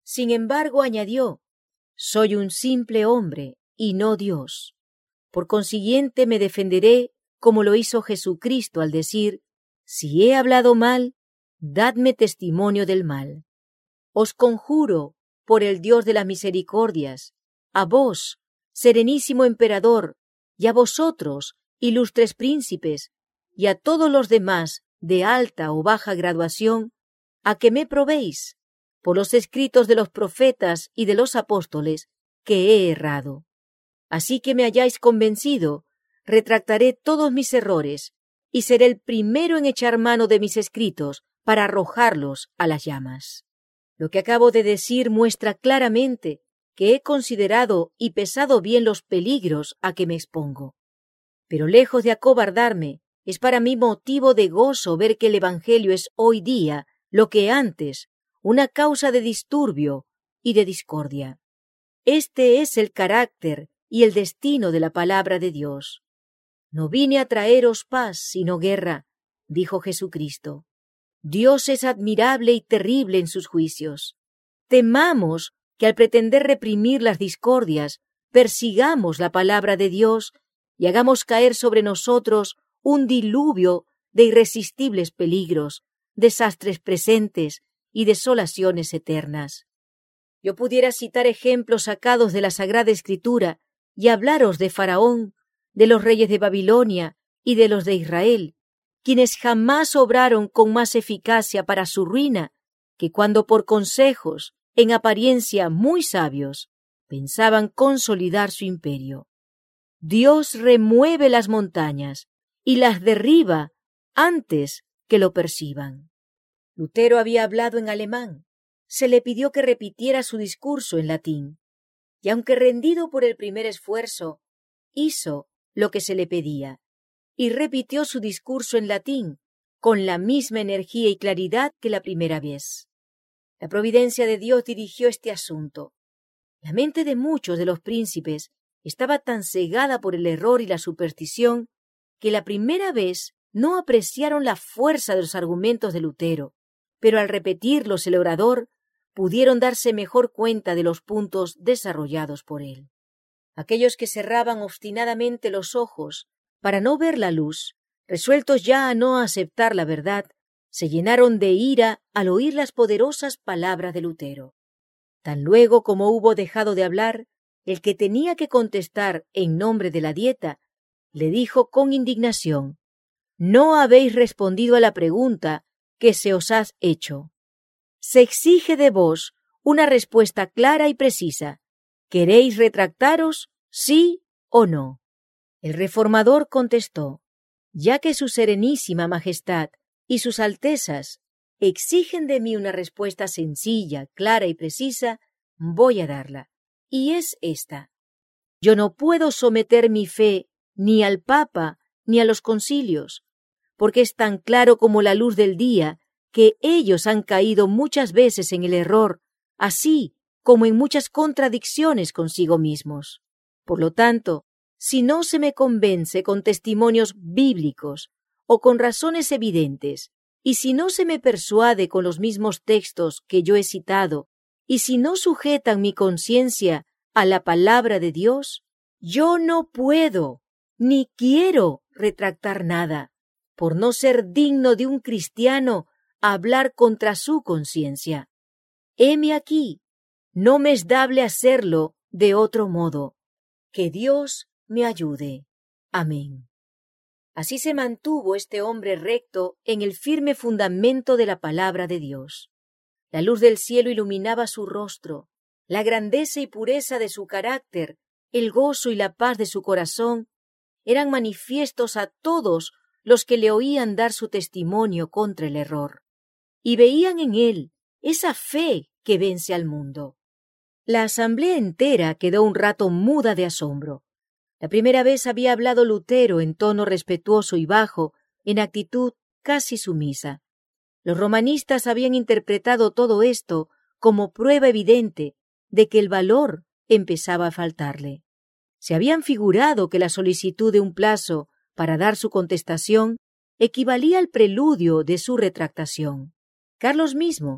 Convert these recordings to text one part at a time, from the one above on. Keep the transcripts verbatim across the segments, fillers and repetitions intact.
Sin embargo, añadió, soy un simple hombre y no Dios. Por consiguiente, me defenderé como lo hizo Jesucristo al decir, si he hablado mal, dadme testimonio del mal. Os conjuro, por el Dios de las misericordias, a vos, serenísimo emperador, y a vosotros, ilustres príncipes, y a todos los demás de alta o baja graduación, a que me probéis, por los escritos de los profetas y de los apóstoles, que he errado. Así que me hayáis convencido, retractaré todos mis errores, y seré el primero en echar mano de mis escritos para arrojarlos a las llamas. Lo que acabo de decir muestra claramente que he considerado y pesado bien los peligros a que me expongo. Pero lejos de acobardarme, es para mí motivo de gozo ver que el Evangelio es hoy día lo que antes, una causa de disturbio y de discordia. Este es el carácter y el destino de la palabra de Dios. No vine a traeros paz, sino guerra, dijo Jesucristo. Dios es admirable y terrible en sus juicios. Temamos que al pretender reprimir las discordias, persigamos la palabra de Dios y hagamos caer sobre nosotros un diluvio de irresistibles peligros, desastres presentes y desolaciones eternas. Yo pudiera citar ejemplos sacados de la Sagrada Escritura y hablaros de Faraón, de los reyes de Babilonia y de los de Israel, quienes jamás obraron con más eficacia para su ruina que cuando por consejos, en apariencia muy sabios, pensaban consolidar su imperio. Dios remueve las montañas y las derriba antes que lo perciban. Lutero había hablado en alemán. Se le pidió que repitiera su discurso en latín, y aunque rendido por el primer esfuerzo, hizo lo que se le pedía, y repitió su discurso en latín con la misma energía y claridad que la primera vez. La providencia de Dios dirigió este asunto. La mente de muchos de los príncipes estaba tan cegada por el error y la superstición que la primera vez no apreciaron la fuerza de los argumentos de Lutero, pero al repetirlos el orador pudieron darse mejor cuenta de los puntos desarrollados por él. Aquellos que cerraban obstinadamente los ojos para no ver la luz, resueltos ya a no aceptar la verdad, se llenaron de ira al oír las poderosas palabras de Lutero. Tan luego como hubo dejado de hablar, el que tenía que contestar en nombre de la dieta, le dijo con indignación, «No habéis respondido a la pregunta que se os ha hecho. Se exige de vos una respuesta clara y precisa. ¿Queréis retractaros, sí o no?» El reformador contestó, «Ya que su serenísima majestad y sus altezas exigen de mí una respuesta sencilla, clara y precisa, voy a darla. Y es esta. Yo no puedo someter mi fe ni al Papa ni a los concilios, porque es tan claro como la luz del día que ellos han caído muchas veces en el error, así como en muchas contradicciones consigo mismos. Por lo tanto, si no se me convence con testimonios bíblicos o con razones evidentes, y si no se me persuade con los mismos textos que yo he citado, y si no sujetan mi conciencia a la palabra de Dios, yo no puedo ni quiero retractar nada, por no ser digno de un cristiano hablar contra su conciencia. Heme aquí, no me es dable hacerlo de otro modo. Que Dios me ayude. Amén. Así se mantuvo este hombre recto en el firme fundamento de la palabra de Dios. La luz del cielo iluminaba su rostro, la grandeza y pureza de su carácter, el gozo y la paz de su corazón, eran manifiestos a todos los que le oían dar su testimonio contra el error, y veían en él esa fe que vence al mundo. La asamblea entera quedó un rato muda de asombro. La primera vez había hablado Lutero en tono respetuoso y bajo, en actitud casi sumisa. Los romanistas habían interpretado todo esto como prueba evidente de que el valor empezaba a faltarle. Se habían figurado que la solicitud de un plazo para dar su contestación equivalía al preludio de su retractación. Carlos mismo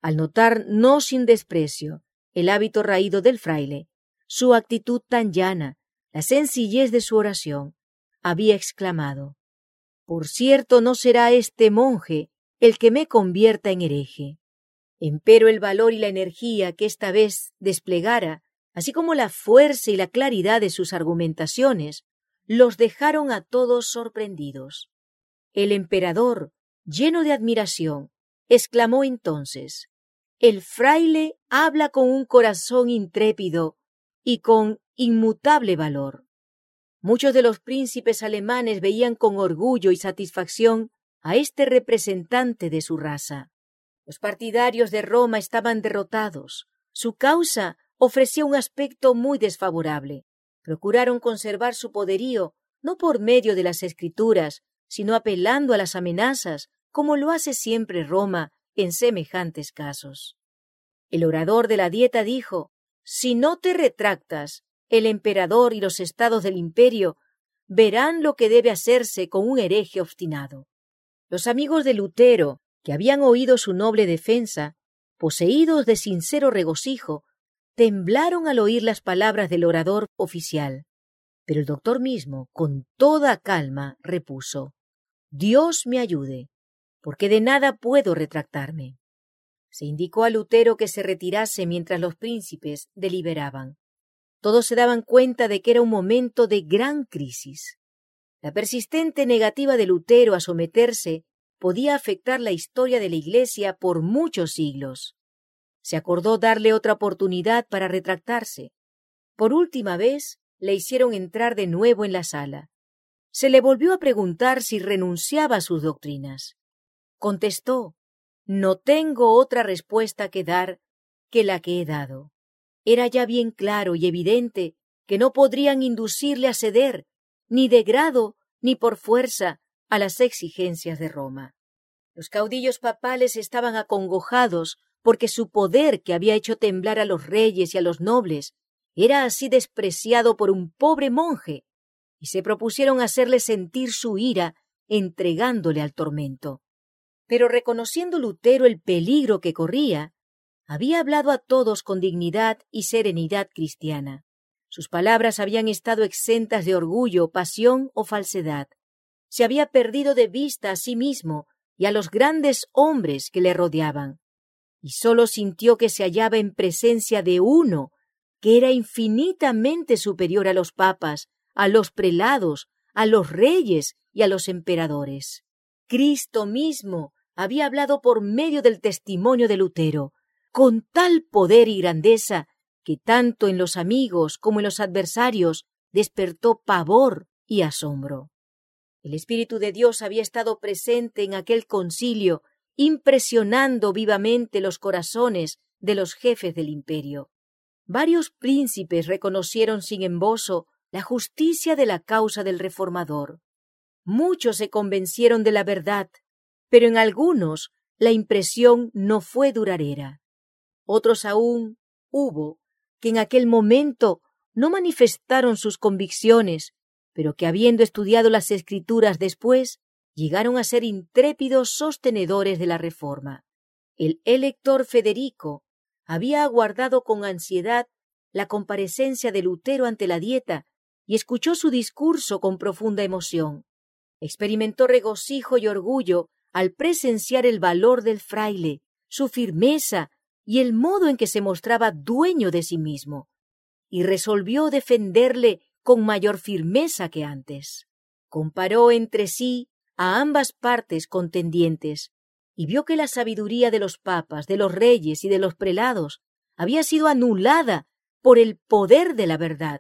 Al notar, no sin desprecio, el hábito raído del fraile, su actitud tan llana, la sencillez de su oración, había exclamado: «Por cierto, no será este monje el que me convierta en hereje». Empero el valor y la energía que esta vez desplegara, así como la fuerza y la claridad de sus argumentaciones, los dejaron a todos sorprendidos. El emperador, lleno de admiración, exclamó entonces: «El fraile habla con un corazón intrépido y con inmutable valor». Muchos de los príncipes alemanes veían con orgullo y satisfacción a este representante de su raza. Los partidarios de Roma estaban derrotados. Su causa ofrecía un aspecto muy desfavorable. Procuraron conservar su poderío no por medio de las escrituras, sino apelando a las amenazas, como lo hace siempre Roma en semejantes casos. El orador de la Dieta dijo: «Si no te retractas, el emperador y los estados del imperio verán lo que debe hacerse con un hereje obstinado». Los amigos de Lutero, que habían oído su noble defensa, poseídos de sincero regocijo, temblaron al oír las palabras del orador oficial. Pero el doctor mismo, con toda calma, repuso: «Dios me ayude, porque de nada puedo retractarme». Se indicó a Lutero que se retirase mientras los príncipes deliberaban. Todos se daban cuenta de que era un momento de gran crisis. La persistente negativa de Lutero a someterse podía afectar la historia de la Iglesia por muchos siglos. Se acordó darle otra oportunidad para retractarse. Por última vez le hicieron entrar de nuevo en la sala. Se le volvió a preguntar si renunciaba a sus doctrinas. Contestó: «No tengo otra respuesta que dar que la que he dado». Era ya bien claro y evidente que no podrían inducirle a ceder, ni de grado ni por fuerza, a las exigencias de Roma. Los caudillos papales estaban acongojados porque su poder, que había hecho temblar a los reyes y a los nobles, era así despreciado por un pobre monje, y se propusieron hacerle sentir su ira entregándole al tormento. Pero reconociendo Lutero el peligro que corría, había hablado a todos con dignidad y serenidad cristiana. Sus palabras habían estado exentas de orgullo, pasión o falsedad. Se había perdido de vista a sí mismo y a los grandes hombres que le rodeaban, y sólo sintió que se hallaba en presencia de uno que era infinitamente superior a los papas, a los prelados, a los reyes y a los emperadores. Cristo mismo había hablado por medio del testimonio de Lutero, con tal poder y grandeza que tanto en los amigos como en los adversarios despertó pavor y asombro. El Espíritu de Dios había estado presente en aquel concilio, impresionando vivamente los corazones de los jefes del imperio. Varios príncipes reconocieron sin embozo la justicia de la causa del reformador. Muchos se convencieron de la verdad, pero en algunos la impresión no fue duradera. Otros aún hubo que en aquel momento no manifestaron sus convicciones, pero que habiendo estudiado las Escrituras después, llegaron a ser intrépidos sostenedores de la Reforma. El elector Federico había aguardado con ansiedad la comparecencia de Lutero ante la Dieta y escuchó su discurso con profunda emoción. Experimentó regocijo y orgullo al presenciar el valor del fraile, su firmeza y el modo en que se mostraba dueño de sí mismo, y resolvió defenderle con mayor firmeza que antes. Comparó entre sí a ambas partes contendientes y vio que la sabiduría de los papas, de los reyes y de los prelados había sido anulada por el poder de la verdad.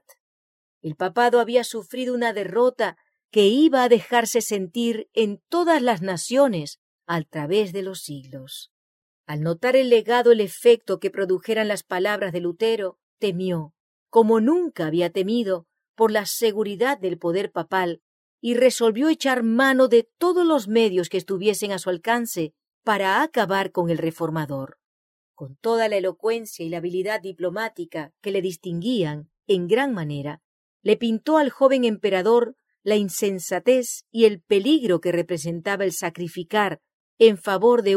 El papado había sufrido una derrota que iba a dejarse sentir en todas las naciones a través de los siglos. Al notar el legado el efecto que produjeran las palabras de Lutero, temió, como nunca había temido, por la seguridad del poder papal, y resolvió echar mano de todos los medios que estuviesen a su alcance para acabar con el reformador. Con toda la elocuencia y la habilidad diplomática que le distinguían en gran manera, le pintó al joven emperador la insensatez y el peligro que representaba el sacrificar en favor de un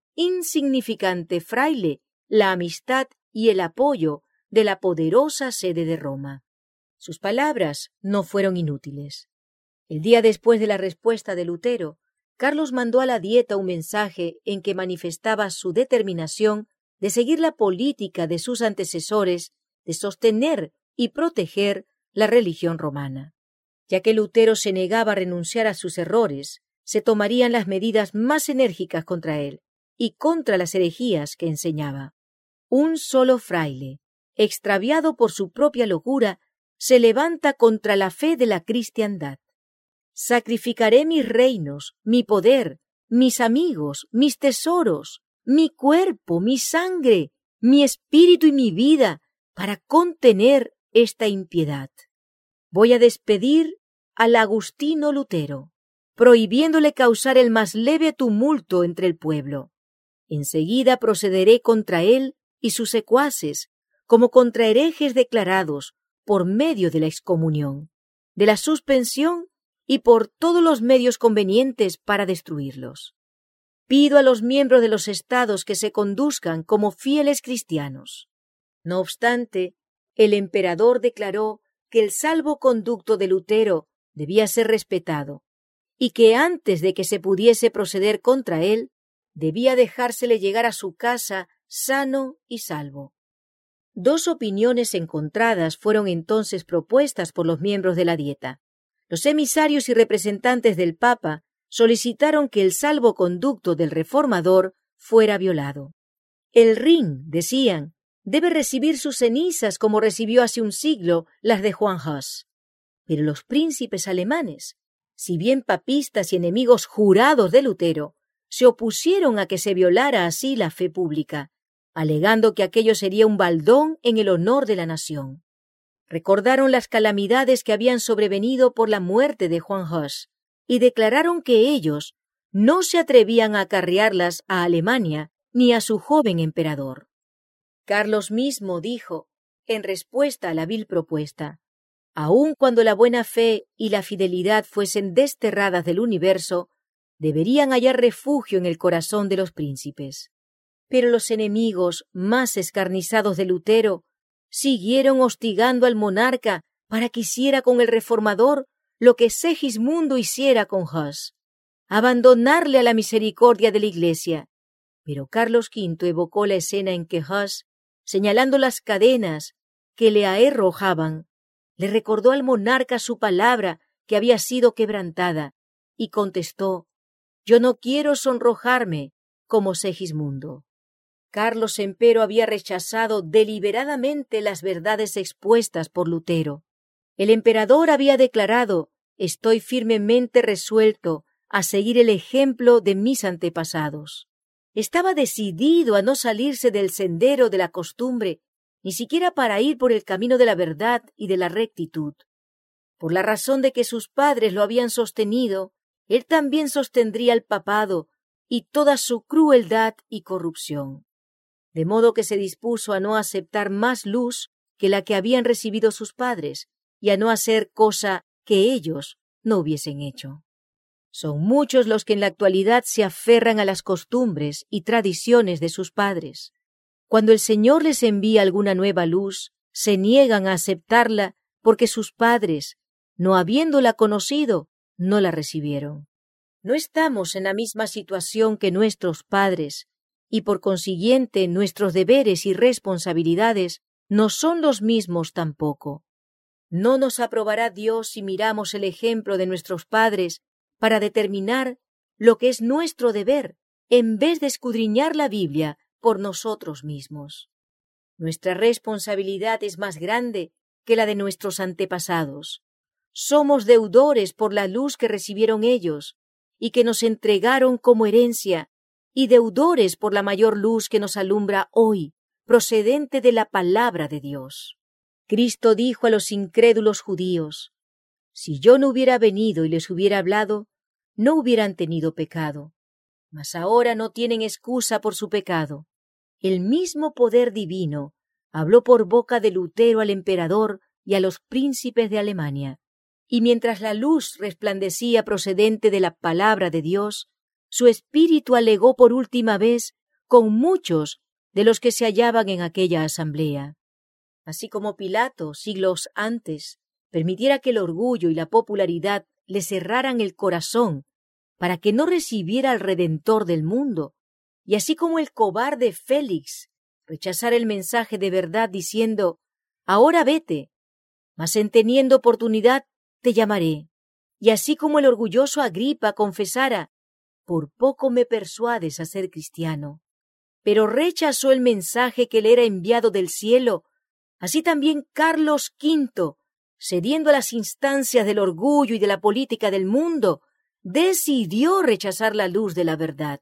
insignificante fraile la amistad y el apoyo de la poderosa sede de Roma. Sus palabras no fueron inútiles. El día después de la respuesta de Lutero, Carlos mandó a la Dieta un mensaje en que manifestaba su determinación de seguir la política de sus antecesores de sostener y proteger la religión romana. Ya que Lutero se negaba a renunciar a sus errores, se tomarían las medidas más enérgicas contra él y contra las herejías que enseñaba. Un solo fraile, extraviado por su propia locura, se levanta contra la fe de la cristiandad. Sacrificaré mis reinos, mi poder, mis amigos, mis tesoros, mi cuerpo, mi sangre, mi espíritu y mi vida para contener esta impiedad. Voy a despedir al agustino Lutero, prohibiéndole causar el más leve tumulto entre el pueblo. Enseguida procederé contra él y sus secuaces, como contra herejes declarados, por medio de la excomunión, de la suspensión y por todos los medios convenientes para destruirlos. Pido a los miembros de los estados que se conduzcan como fieles cristianos. No obstante, el emperador declaró que el salvoconducto de Lutero debía ser respetado y que antes de que se pudiese proceder contra él, debía dejársele llegar a su casa sano y salvo. Dos opiniones encontradas fueron entonces propuestas por los miembros de la Dieta. Los emisarios y representantes del Papa solicitaron que el salvoconducto del reformador fuera violado. El Rin, decían, debe recibir sus cenizas como recibió hace un siglo las de Juan Hus. Pero los príncipes alemanes, si bien papistas y enemigos jurados de Lutero, se opusieron a que se violara así la fe pública, alegando que aquello sería un baldón en el honor de la nación. Recordaron las calamidades que habían sobrevenido por la muerte de Juan Hus y declararon que ellos no se atrevían a acarrearlas a Alemania ni a su joven emperador. Carlos mismo dijo, en respuesta a la vil propuesta, aun cuando la buena fe y la fidelidad fuesen desterradas del universo, deberían hallar refugio en el corazón de los príncipes. Pero los enemigos más escarnizados de Lutero siguieron hostigando al monarca para que hiciera con el reformador lo que Segismundo hiciera con Hus, abandonarle a la misericordia de la Iglesia. Pero Carlos quinto evocó la escena en que Hus, señalando las cadenas que le aherrojaban, le recordó al monarca su palabra que había sido quebrantada y contestó: «Yo no quiero sonrojarme como Segismundo». Carlos empero había rechazado deliberadamente las verdades expuestas por Lutero. El emperador había declarado: «Estoy firmemente resuelto a seguir el ejemplo de mis antepasados». Estaba decidido a no salirse del sendero de la costumbre, ni siquiera para ir por el camino de la verdad y de la rectitud. Por la razón de que sus padres lo habían sostenido, él también sostendría el papado y toda su crueldad y corrupción. De modo que se dispuso a no aceptar más luz que la que habían recibido sus padres y a no hacer cosa que ellos no hubiesen hecho. Son muchos los que en la actualidad se aferran a las costumbres y tradiciones de sus padres. Cuando el Señor les envía alguna nueva luz, se niegan a aceptarla porque sus padres, no habiéndola conocido, no la recibieron. No estamos en la misma situación que nuestros padres, y por consiguiente nuestros deberes y responsabilidades no son los mismos tampoco. No nos aprobará Dios si miramos el ejemplo de nuestros padres para determinar lo que es nuestro deber, en vez de escudriñar la Biblia por nosotros mismos. Nuestra responsabilidad es más grande que la de nuestros antepasados. Somos deudores por la luz que recibieron ellos y que nos entregaron como herencia, y deudores por la mayor luz que nos alumbra hoy, procedente de la palabra de Dios. Cristo dijo a los incrédulos judíos: «Si yo no hubiera venido y les hubiera hablado, no hubieran tenido pecado. Mas ahora no tienen excusa por su pecado». El mismo poder divino habló por boca de Lutero al emperador y a los príncipes de Alemania. Y mientras la luz resplandecía procedente de la palabra de Dios, su espíritu alegó por última vez con muchos de los que se hallaban en aquella asamblea. Así como Pilato, siglos antes, permitiera que el orgullo y la popularidad le cerraran el corazón para que no recibiera al Redentor del mundo, y así como el cobarde Félix rechazara el mensaje de verdad diciendo: «Ahora vete, mas en teniendo oportunidad te llamaré», y así como el orgulloso Agripa confesara: «Por poco me persuades a ser cristiano», pero rechazó el mensaje que le era enviado del cielo, así también Carlos quinto, cediendo a las instancias del orgullo y de la política del mundo, decidió rechazar la luz de la verdad.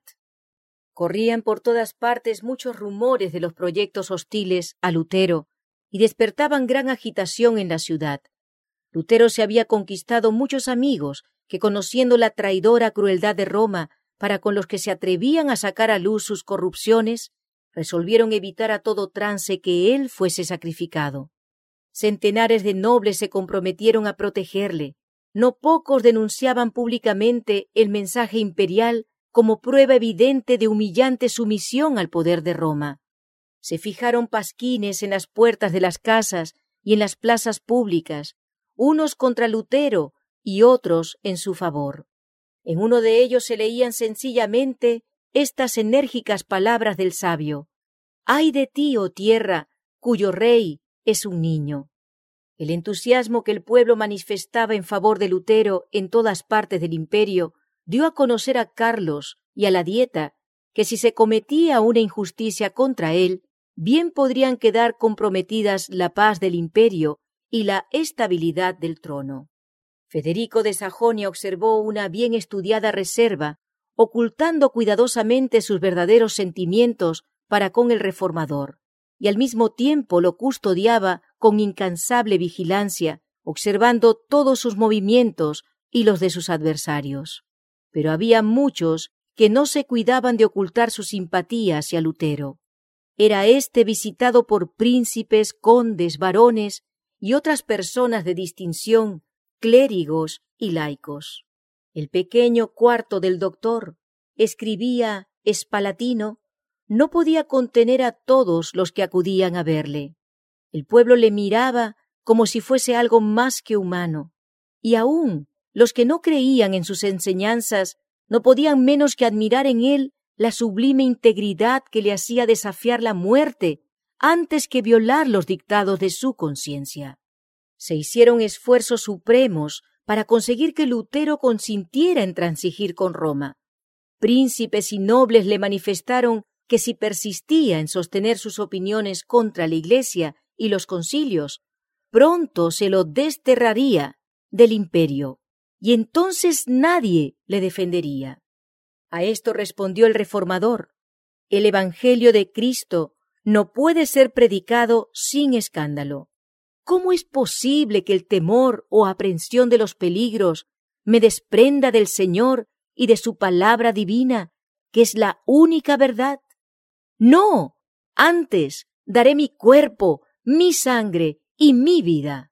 Corrían por todas partes muchos rumores de los proyectos hostiles a Lutero y despertaban gran agitación en la ciudad. Lutero se había conquistado muchos amigos que, conociendo la traidora crueldad de Roma para con los que se atrevían a sacar a luz sus corrupciones, resolvieron evitar a todo trance que él fuese sacrificado. Centenares de nobles se comprometieron a protegerle. No pocos denunciaban públicamente el mensaje imperial como prueba evidente de humillante sumisión al poder de Roma. Se fijaron pasquines en las puertas de las casas y en las plazas públicas, unos contra Lutero y otros en su favor. En uno de ellos se leían sencillamente estas enérgicas palabras del sabio: «Ay de ti, oh tierra, cuyo rey es un niño». El entusiasmo que el pueblo manifestaba en favor de Lutero en todas partes del imperio dio a conocer a Carlos y a la Dieta que si se cometía una injusticia contra él, bien podrían quedar comprometidas la paz del imperio y la estabilidad del trono. Federico de Sajonia observó una bien estudiada reserva, ocultando cuidadosamente sus verdaderos sentimientos para con el reformador, y al mismo tiempo lo custodiaba con incansable vigilancia, observando todos sus movimientos y los de sus adversarios. Pero había muchos que no se cuidaban de ocultar su simpatía hacia Lutero. Era éste visitado por príncipes, condes, varones y otras personas de distinción, clérigos y laicos. El pequeño cuarto del doctor, escribía Espalatino, no podía contener a todos los que acudían a verle. El pueblo le miraba como si fuese algo más que humano, y aún los que no creían en sus enseñanzas no podían menos que admirar en él la sublime integridad que le hacía desafiar la muerte antes que violar los dictados de su conciencia. Se hicieron esfuerzos supremos para conseguir que Lutero consintiera en transigir con Roma. Príncipes y nobles le manifestaron que si persistía en sostener sus opiniones contra la Iglesia y los concilios, pronto se lo desterraría del imperio, y entonces nadie le defendería. A esto respondió el reformador: el Evangelio de Cristo no puede ser predicado sin escándalo. ¿Cómo es posible que el temor o aprensión de los peligros me desprenda del Señor y de su palabra divina, que es la única verdad? No, antes daré mi cuerpo, mi sangre y mi vida.